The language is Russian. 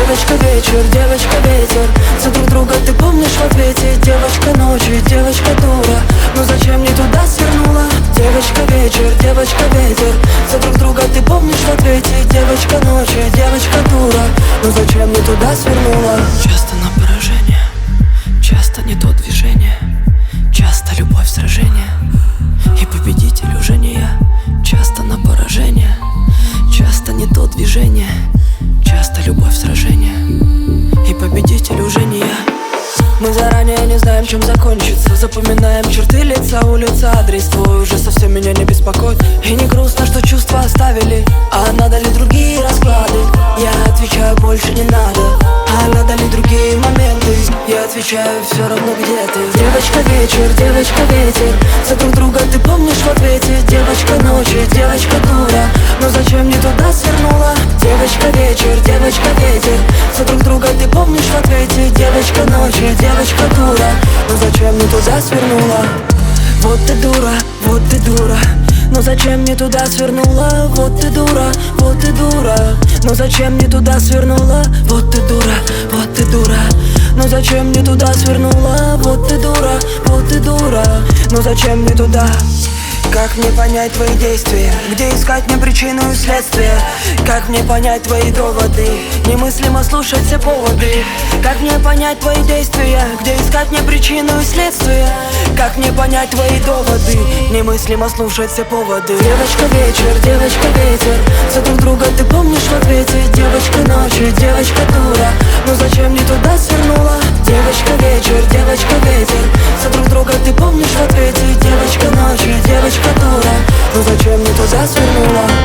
девочка вечер, девочка ветер. За друг друга ты помнишь в ответе. Девочка ночи, девочка дура, но зачем не туда свернула? Девочка вечер, девочка ветер. За друг друга ты помнишь в ответе. Девочка ночи, девочка дура, но зачем не туда свернула? Часто на поражение, часто не то движение, часто любовь в сражение, и победитель уже не я. Часто на поражение, часто не то движение, часто любовь в сражение, и победитель уже не я. Мы заранее не знаем, чем закончится. Запоминаем черты лица, улица, адрес твой уже совсем меня не беспокоит. И не грустно, что чувства оставили. А надо ли другие расклады? Я отвечаю, больше не надо. А надо ли другие моменты? Я отвечаю, все равно где ты. Девочка вечер, девочка ветер. За друг друга ты помнишь в ответе. Девочка ночи, девочка дура, но зачем не туда свернула? Девочка вечер, девочка ветер. За друг друга ты помнишь в ответе. Девочка ночи, девочка дура, но зачем не туда свернула? Вот ты дура, вот ты дура, но зачем не туда свернула? Вот ты дура, вот ты дура, но зачем не туда свернула? Вот ты дура, вот ты дура, но зачем не туда свернула? Вот ты дура, вот ты дура, но зачем не туда? Как мне понять твои действия? Где искать мне причину и следствие? Как мне понять твои доводы? Немыслимо слушать все поводы. Как мне понять твои действия? Где искать мне причину и следствие? Как мне понять твои доводы? Немыслимо слушать все поводы. Девочка вечер, девочка ветер. За друг друга ты помнишь в ответе. Девочка ночи, девочка дура, но зачем не туда свернула? Девочка вечер, девочка ветер. За друг друга ты помнишь в ответе. Девочка ночи, девочка дура, но зачем не туда свернула?